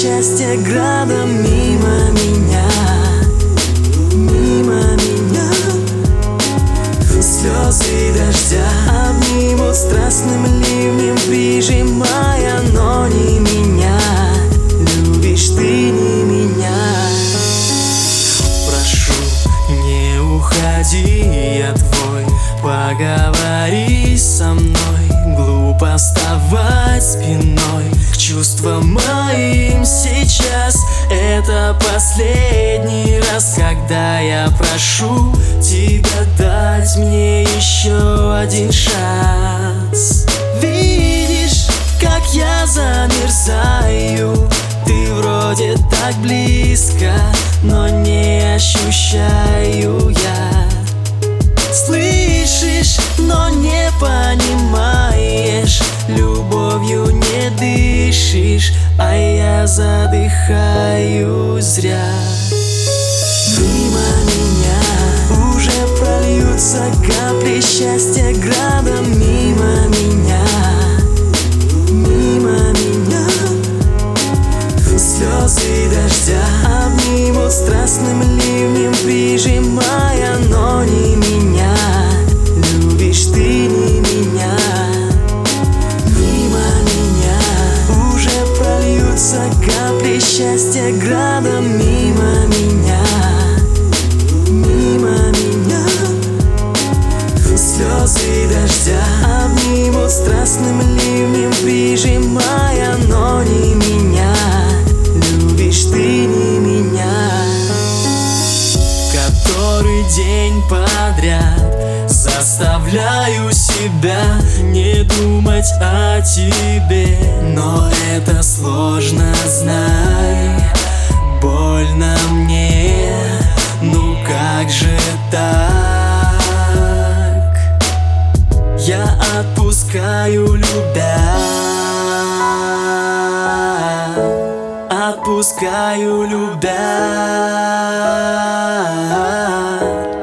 счастья градом мимо меня, мимо меня. Слезы дождя обнимут страстным ливнем, прижимая, но не меня. Любишь ты не меня. Прошу, не уходи, я твой, поговори со мной. Глупо вставать спиной к чувствам моим сейчас. Это последний раз, когда я прошу тебя дать мне еще один шанс. Видишь, как я замерзаю, ты вроде так близко, но не ощущаю я. Слышишь, но не понимаешь, любовью не дышишь, а я задыхаюсь зря. Мимо меня уже прольются капли счастья градом мимо меня, мимо меня. Слезы дождя обнимут страстным ливнем, прижимая, но не меня. Любишь ты не меня. Мимо меня уже прольются капли счастья градом мимо меня, мимо меня. Слезы дождя обнимут страстным ливнем, прижимая, но не меня. Любишь ты не меня. Который день подряд заставляю себя не думать о тебе, но это сложно, знай, больно мне, ну как же так? Я отпускаю, любя, отпускаю, любя.